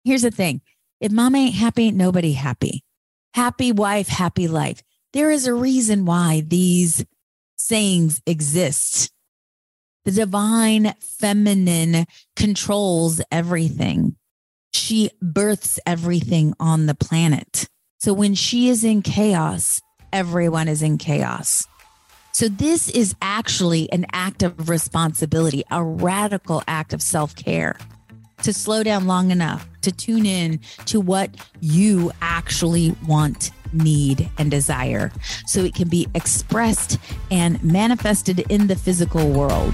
Here's the thing. If mom ain't happy, nobody happy. Happy wife, happy life. There is a reason why these sayings exist. The divine feminine controls everything. She births everything on the planet. So when she is in chaos, everyone is in chaos. So this is actually an act of responsibility, a radical act of self-care, to slow down long enough to tune in to what you actually want, need, and desire, so it can be expressed and manifested in the physical world.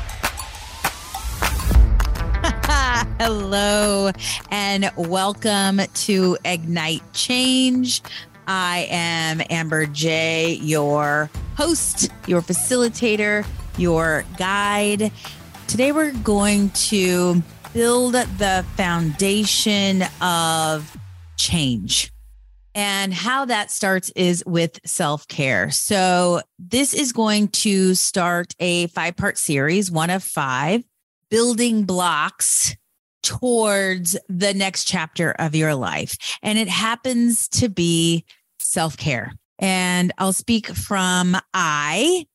Hello, and welcome to Ignite Change. I am Amber J, your host, your facilitator, your guide. Today we're going to build the foundation of change. And how that starts is with self-care. So this is going to start a 5-part series, one of 5, building blocks towards the next chapter of your life. And it happens to be self-care. And I'll speak from I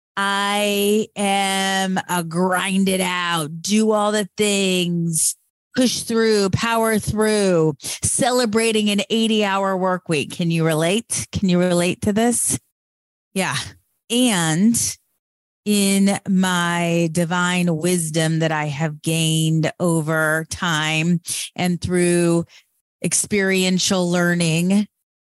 am a grind it out, do all the things, push through, power through, celebrating an 80-hour work week. Can you relate? Can you relate to this? Yeah. And in my divine wisdom that I have gained over time and through experiential learning,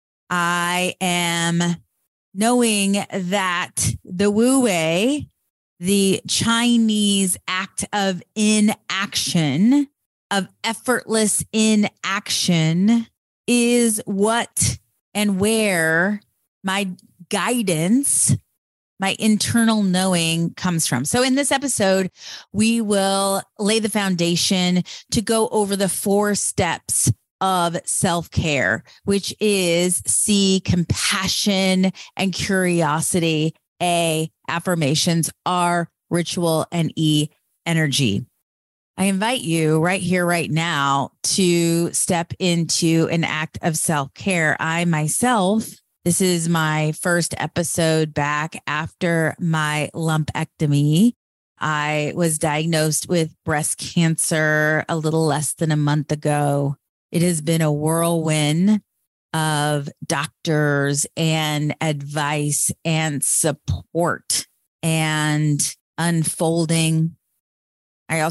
I am knowing that the Wu Wei, the Chinese act of inaction, of effortless inaction, is what and where my guidance, my internal knowing comes from. So in this episode, we will lay the foundation to go over the 4 steps of self-care, which is C, compassion and curiosity, A, affirmations, R, ritual, and E, energy. I invite you right here, right now, to step into an act of self-care. I myself, this is my first episode back after my lumpectomy. I was diagnosed with breast cancer a little less than a month ago. It has been a whirlwind of doctors and advice and support and unfolding. My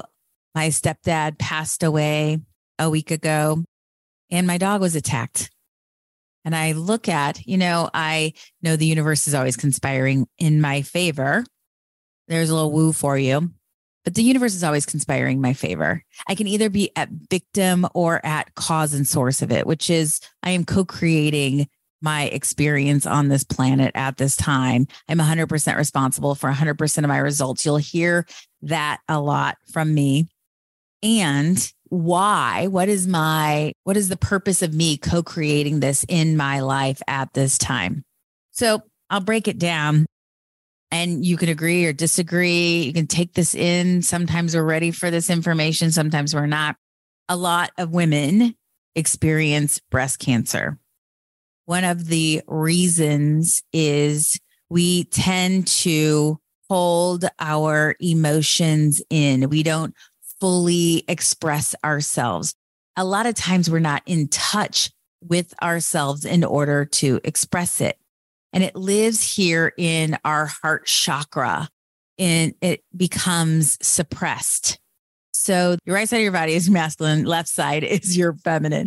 stepdad passed away a week ago, and my dog was attacked. And I look at, I know the universe is always conspiring in my favor. There's a little woo for you. But the universe is always conspiring in my favor. I can either be at victim or at cause and source of it, which is I am co-creating my experience on this planet at this time. I'm 100% responsible for 100% of my results. You'll hear that a lot from me. And why? What is the purpose of me co-creating this in my life at this time? So I'll break it down. And you can agree or disagree. You can take this in. Sometimes we're ready for this information. Sometimes we're not. A lot of women experience breast cancer. One of the reasons is we tend to hold our emotions in. We don't fully express ourselves. A lot of times we're not in touch with ourselves in order to express it. And it lives here in our heart chakra, and it becomes suppressed. So your right side of your body is masculine, left side is your feminine.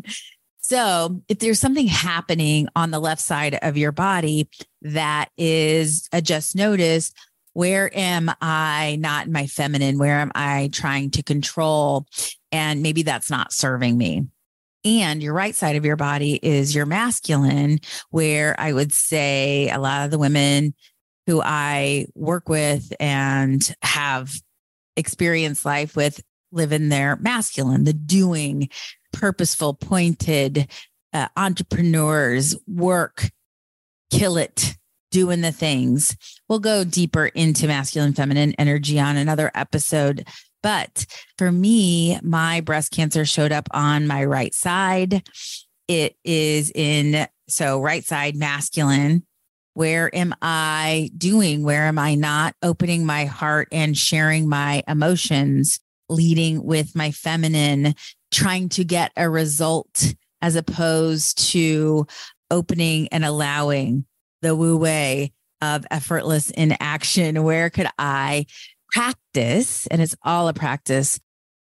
So if there's something happening on the left side of your body that is a just notice, where am I not in my feminine? Where am I trying to control? And maybe that's not serving me. And your right side of your body is your masculine, where I would say a lot of the women who I work with and have experienced life with live in their masculine, the doing, purposeful, pointed entrepreneurs, work, kill it, doing the things. We'll go deeper into masculine, feminine energy on another episode. But for me, my breast cancer showed up on my right side. It is right side masculine. Where am I doing? Where am I not opening my heart and sharing my emotions, leading with my feminine, trying to get a result as opposed to opening and allowing the wu wei of effortless in action? Where could I practice? And it's all a practice,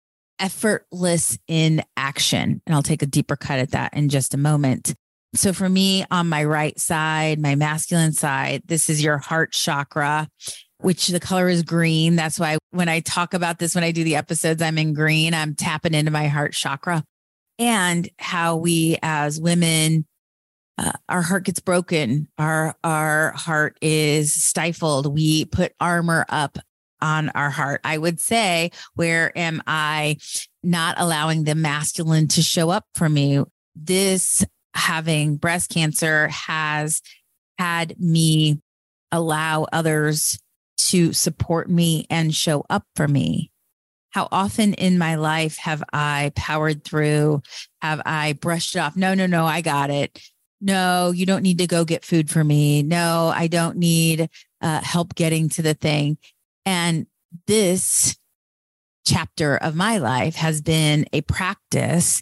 effortless in action. And I'll take a deeper cut at that in just a moment. So for me, on my right side, my masculine side, this is your heart chakra, which the color is green. That's why when I talk about this, when I do the episodes, I'm in green. I'm tapping into my heart chakra, and how we as women, our heart gets broken. Our heart is stifled. We put armor up on our heart. I would say, where am I not allowing the masculine to show up for me? This having breast cancer has had me allow others to support me and show up for me. How often in my life have I powered through? Have I brushed it off? No, I got it. No, you don't need to go get food for me. No, I don't need help getting to the thing. And this chapter of my life has been a practice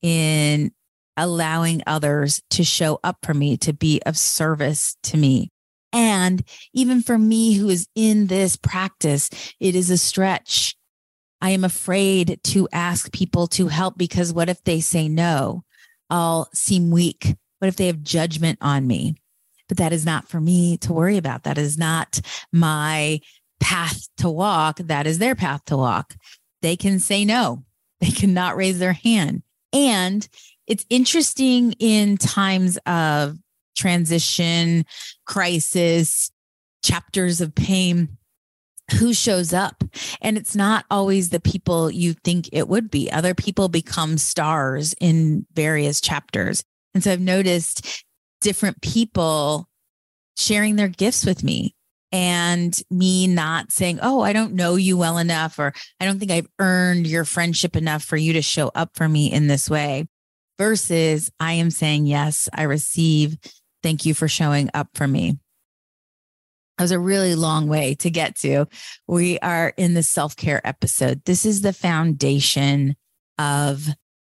in allowing others to show up for me, to be of service to me. And even for me who is in this practice, it is a stretch. I am afraid to ask people to help, because what if they say no? I'll seem weak. What if they have judgment on me? But that is not for me to worry about. That is not my path to walk. That is their path to walk. They can say no. They cannot raise their hand. And it's interesting in times of transition, crisis, chapters of pain, who shows up. And it's not always the people you think it would be. Other people become stars in various chapters. And so I've noticed different people sharing their gifts with me, and me not saying, oh, I don't know you well enough, or I don't think I've earned your friendship enough for you to show up for me in this way. Versus I am saying, yes, I receive. Thank you for showing up for me. That was a really long way to get to. We are in the self-care episode. This is the foundation of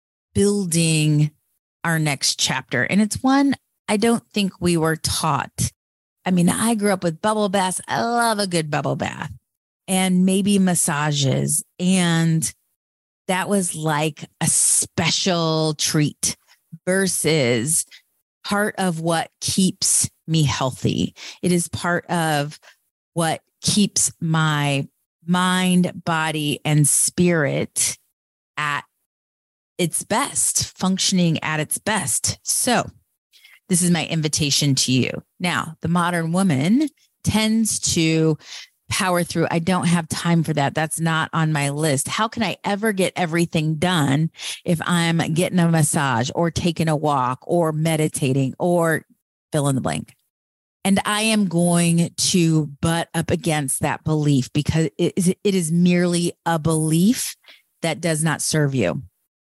building our next chapter. And it's one I don't think we were taught. I mean, I grew up with bubble baths. I love a good bubble bath, and maybe massages. And that was like a special treat versus part of what keeps me healthy. It is part of what keeps my mind, body, and spirit at its best, functioning at its best. So this is my invitation to you. Now, the modern woman tends to power through. I don't have time for that. That's not on my list. How can I ever get everything done if I'm getting a massage or taking a walk or meditating or fill in the blank? And I am going to butt up against that belief, because it is merely a belief that does not serve you.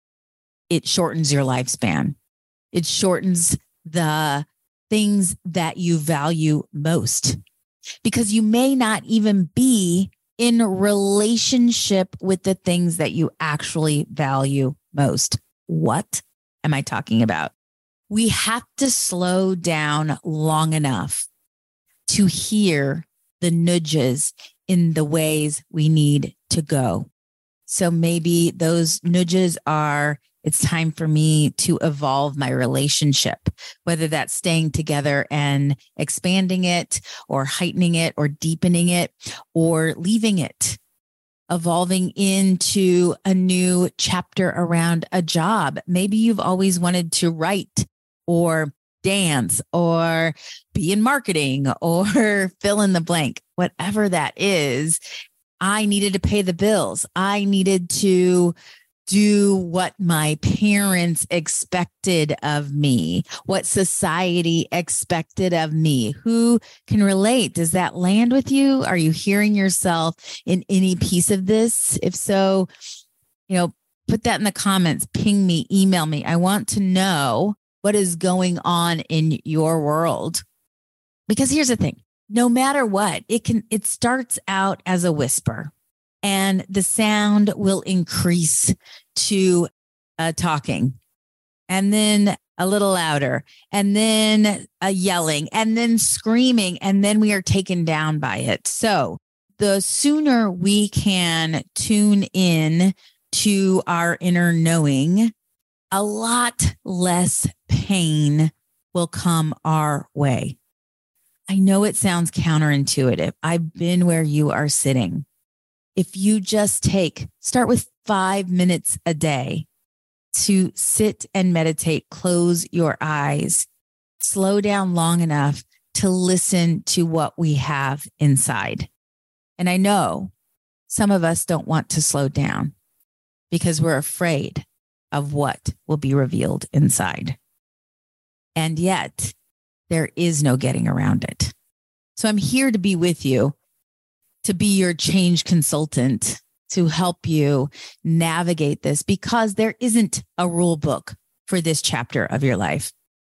It shortens your lifespan. It shortens the things that you value most, because you may not even be in relationship with the things that you actually value most. What am I talking about? We have to slow down long enough to hear the nudges in the ways we need to go. So maybe those nudges are, it's time for me to evolve my relationship, whether that's staying together and expanding it, or heightening it, or deepening it, or leaving it, evolving into a new chapter around a job. Maybe you've always wanted to write or dance or be in marketing or fill in the blank, whatever that is. I needed to pay the bills. I needed to do what my parents expected of me, what society expected of me. Who can relate? Does that land with you? Are you hearing yourself in any piece of this? If so, put that in the comments, ping me, email me. I want to know what is going on in your world. Because here's the thing, no matter what, it starts out as a whisper. And the sound will increase to talking, and then a little louder, and then a yelling, and then screaming, and then we are taken down by it. So the sooner we can tune in to our inner knowing, a lot less pain will come our way. I know it sounds counterintuitive. I've been where you are sitting. If you just start with 5 minutes a day to sit and meditate, close your eyes, slow down long enough to listen to what we have inside. And I know some of us don't want to slow down because we're afraid of what will be revealed inside. And yet there is no getting around it. So I'm here to be with you, to be your change consultant, to help you navigate this, because there isn't a rule book for this chapter of your life.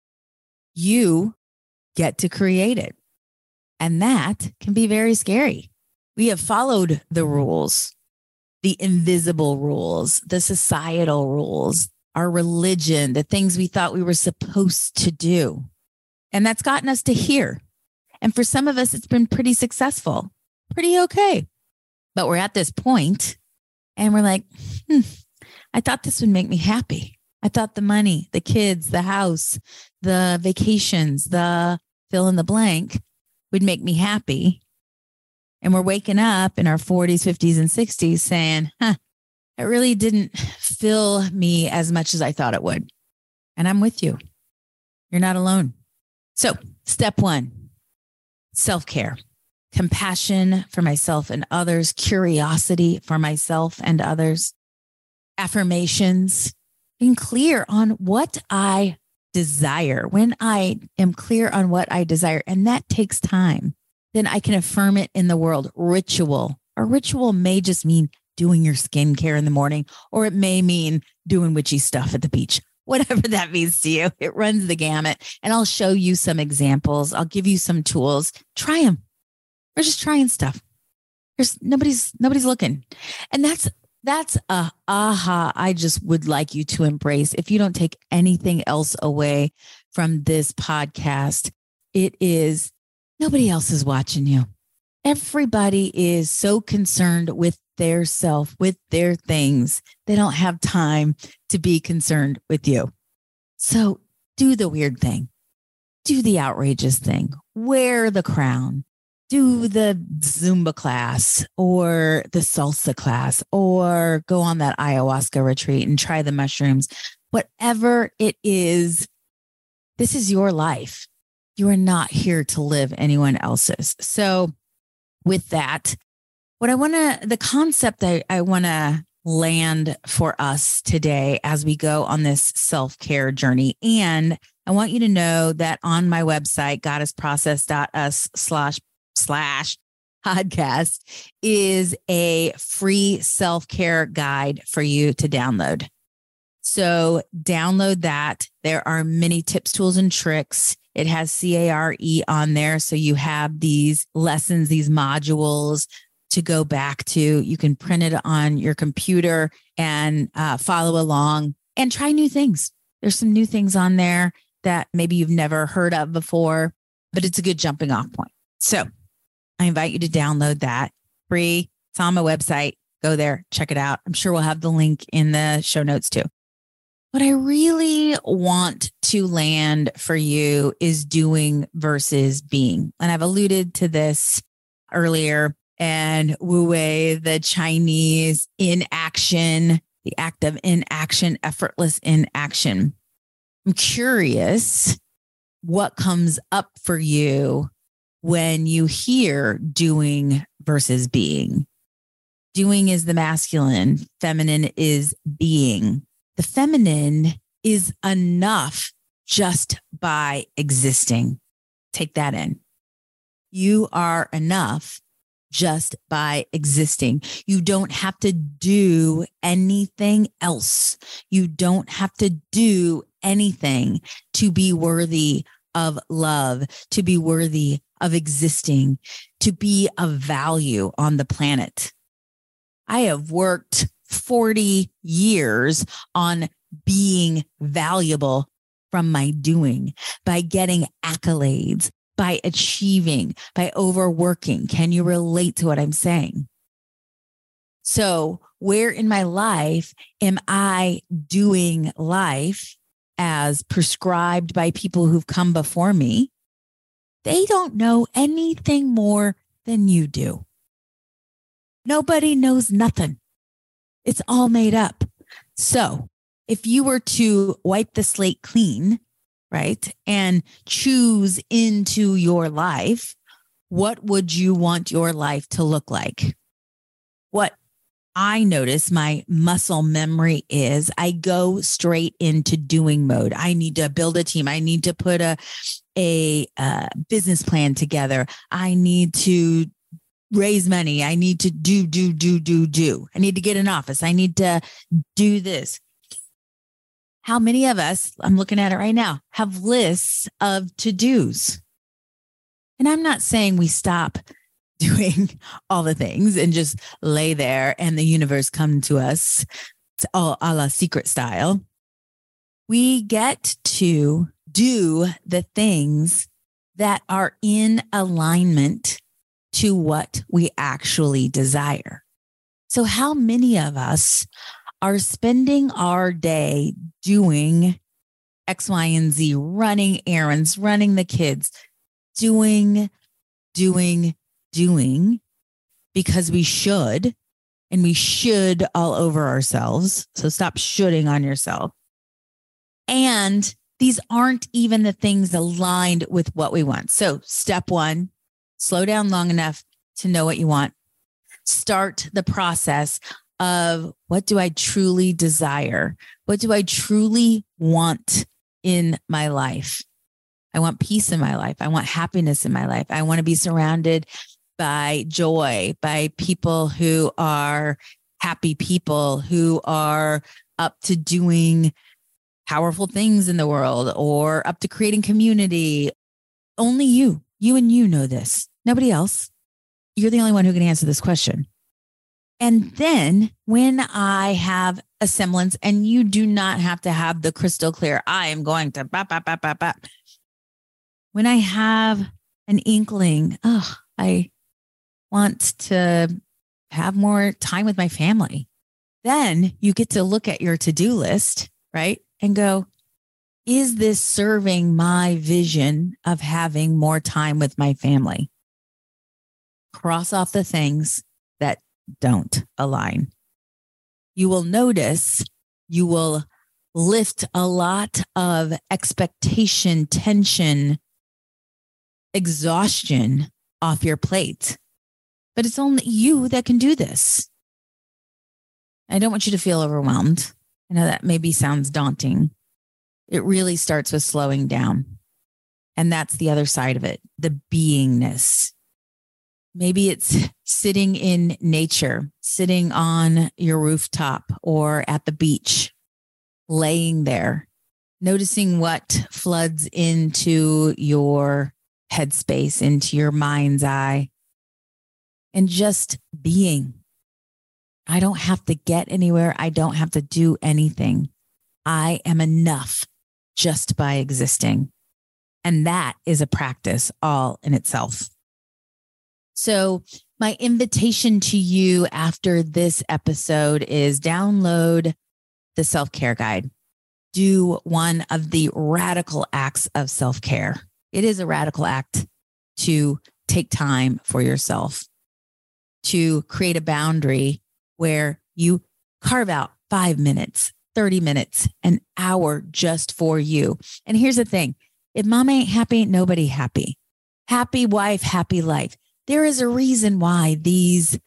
You get to create it. And that can be very scary. We have followed the rules, the invisible rules, the societal rules, our religion, the things we thought we were supposed to do. And that's gotten us to here. And for some of us, it's been pretty successful. Pretty okay. But we're at this point and we're like, I thought this would make me happy. I thought the money, the kids, the house, the vacations, the fill in the blank would make me happy. And we're waking up in our 40s, 50s, and 60s saying, it really didn't fill me as much as I thought it would. And I'm with you. You're not alone. So step 1, self-care. Compassion for myself and others, curiosity for myself and others, affirmations, being clear on what I desire. When I am clear on what I desire, and that takes time, then I can affirm it in the world. Ritual. A ritual may just mean doing your skincare in the morning, or it may mean doing witchy stuff at the beach. Whatever that means to you, it runs the gamut. And I'll show you some examples. I'll give you some tools. Try them. We're just trying stuff. There's nobody's looking. And that's a aha I just would like you to embrace. If you don't take anything else away from this podcast, it is nobody else is watching you. Everybody is so concerned with their self, with their things. They don't have time to be concerned with you. So do the weird thing. Do the outrageous thing. Wear the crown. Do the Zumba class or the salsa class, or go on that ayahuasca retreat and try the mushrooms. Whatever it is, this is your life. You are not here to live anyone else's. So with that, the concept I want to land for us today as we go on this self-care journey. And I want you to know that on my website, goddessprocess.us/podcast is a free self-care guide for you to download. So download that. There are many tips, tools, and tricks. It has CARE on there. So you have these lessons, these modules to go back to. You can print it on your computer and follow along and try new things. There's some new things on there that maybe you've never heard of before, but it's a good jumping off point. So I invite you to download that free. It's on my website. Go there, check it out. I'm sure we'll have the link in the show notes too. What I really want to land for you is doing versus being. And I've alluded to this earlier. And Wu Wei, the Chinese inaction, the act of inaction, effortless inaction. I'm curious what comes up for you when you hear doing versus being. Doing is the masculine. Feminine is being. The feminine is enough just by existing. Take that in. You are enough just by existing. You don't have to do anything else. You don't have to do anything to be worthy of love, to be worthy of existing, to be of value on the planet. I have worked 40 years on being valuable from my doing, by getting accolades, by achieving, by overworking. Can you relate to what I'm saying? So where in my life am I doing life as prescribed by people who've come before me? They don't know anything more than you do. Nobody knows nothing. It's all made up. So if you were to wipe the slate clean, right, and choose into your life, what would you want your life to look like? What I notice my muscle memory is I go straight into doing mode. I need to build a team. I need to put a business plan together. I need to raise money. I need to do. I need to get an office. I need to do this. How many of us, I'm looking at it right now, have lists of to-dos? And I'm not saying we stop doing all the things and just lay there and the universe come to us, a la Secret style. We get to do the things that are in alignment to what we actually desire. So how many of us are spending our day doing X, Y, and Z, running errands, running the kids, doing because we should, and we should all over ourselves. So stop shoulding on yourself. And these aren't even the things aligned with what we want. So step one, slow down long enough to know what you want. Start the process of what do I truly desire? What do I truly want in my life? I want peace in my life. I want happiness in my life. I want to be surrounded by joy, by people who are happy people, who are up to doing powerful things in the world or up to creating community. Only you and you know this. Nobody else. You're the only one who can answer this question. And then when I have a semblance, and you do not have to have the crystal clear, I am going to when I have an inkling, I want to have more time with my family, then you get to look at your to-do list, right? And go, is this serving my vision of having more time with my family? Cross off the things that don't align. You will notice you will lift a lot of expectation, tension, exhaustion off your plate. But it's only you that can do this. I don't want you to feel overwhelmed. I know that maybe sounds daunting. It really starts with slowing down. And that's the other side of it, the beingness. Maybe it's sitting in nature, sitting on your rooftop or at the beach, laying there, noticing what floods into your headspace, into your mind's eye, and just being. I don't have to get anywhere. I don't have to do anything. I am enough just by existing. And that is a practice all in itself. So my invitation to you after this episode is download the self-care guide. Do one of the radical acts of self-care. It is a radical act to take time for yourself, to create a boundary where you carve out 5 minutes, 30 minutes, an hour just for you. And here's the thing. If mom ain't happy, ain't nobody happy. Happy wife, happy life. There is a reason why these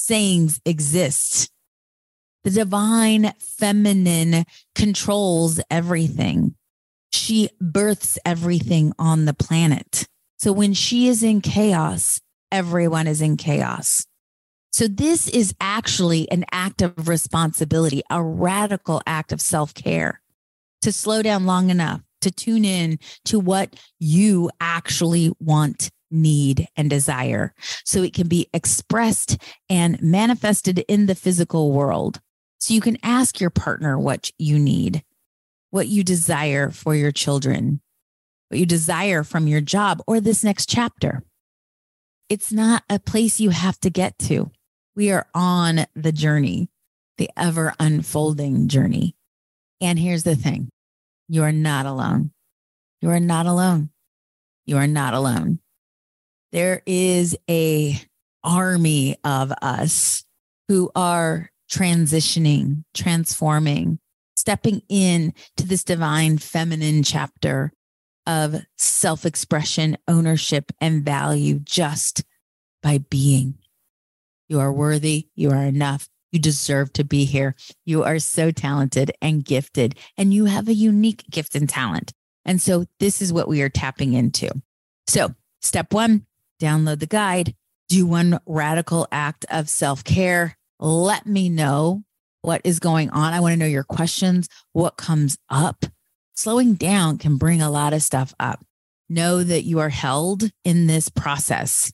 sayings exist. The divine feminine controls everything. She births everything on the planet. So when she is in chaos, everyone is in chaos. So this is actually an act of responsibility, a radical act of self-care, to slow down long enough to tune in to what you actually want, need, and desire, so it can be expressed and manifested in the physical world. So you can ask your partner what you need, what you desire for your children, what you desire from your job or this next chapter. It's not a place you have to get to. We are on the journey, the ever unfolding journey. And here's the thing. You are not alone. You are not alone. You are not alone. There is an army of us who are transitioning, transforming, stepping in to this divine feminine chapter of self-expression, ownership, and value just by being. You are worthy. You are enough. You deserve to be here. You are so talented and gifted, and you have a unique gift and talent. And so this is what we are tapping into. So step 1, download the guide, do one radical act of self-care. Let me know what is going on. I want to know your questions, what comes up. Slowing down can bring a lot of stuff up. Know that you are held in this process.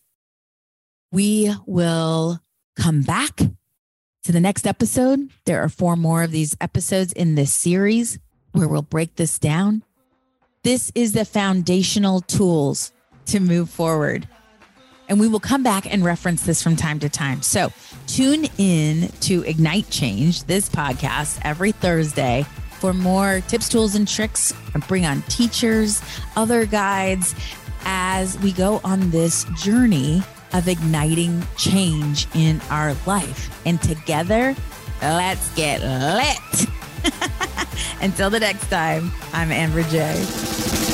We will come back to the next episode. There are 4 more of these episodes in this series where we'll break this down. This is the foundational tools to move forward. And we will come back and reference this from time to time. So tune in to Ignite Change, this podcast, every Thursday for more tips, tools, and tricks. I bring on teachers, other guides as we go on this journey of igniting change in our life. And together, let's get lit. Until the next time, I'm Amber J.